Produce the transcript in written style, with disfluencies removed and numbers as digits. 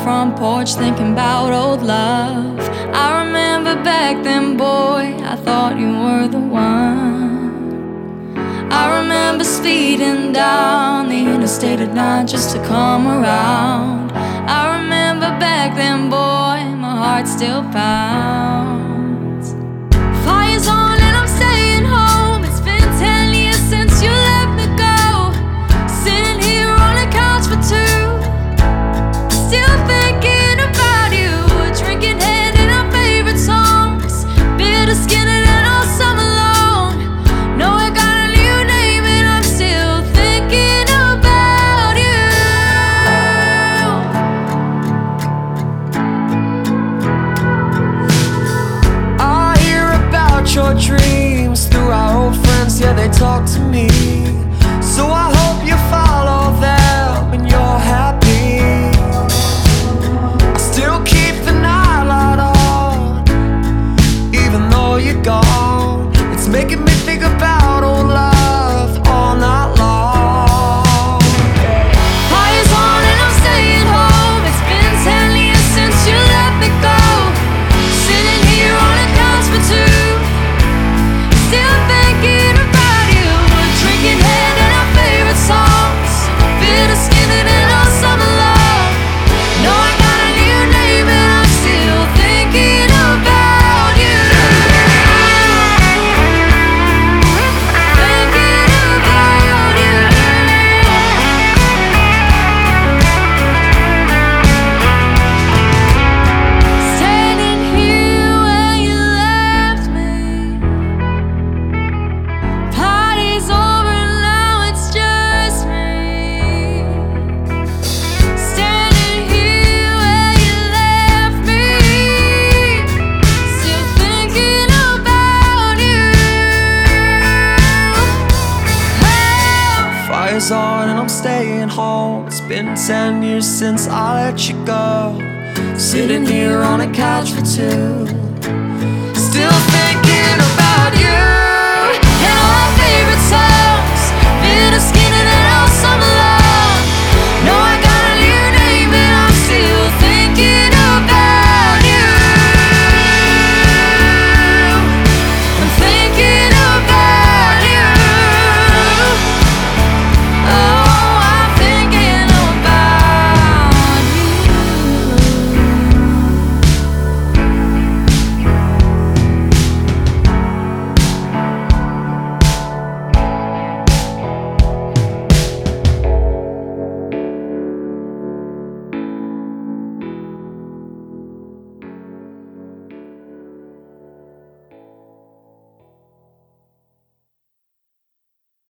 front porch thinking about old love. I remember back then, boy, I thought you were the one. I remember speeding down the interstate at night just to come around. I remember back then, boy, my heart still pounds. Fire's on and I'm staying home. It's been 10 years since you let me go. Sitting here on a couch for two, still thinking about you. Drinking hand in our favorite songs, bitter skinning and all summer long. No, I got a new name and I'm still thinking about you. I hear about your dreams through our old friends, yeah, they talk to me. So I hope you follow them and you're happy. I still keep the nightlight on, even though you're gone. It's making me think about old love all night long. Fire's on and I'm staying home. It's been 10 years since you let me go. Sitting here on a couch for two, still thinking about you. Drinking hand in our favorite songs, bitter skinning and all summer long. No, I got a new name and I'm still thinking about you. Thinking about you. Standing here where you left me. Party's over now, it's just me. Standing here where you left me, still thinking about you. Fire's on and I'm staying home. It's been 10 years since I let you go. Sitting here on a couch for two, still thinking about you.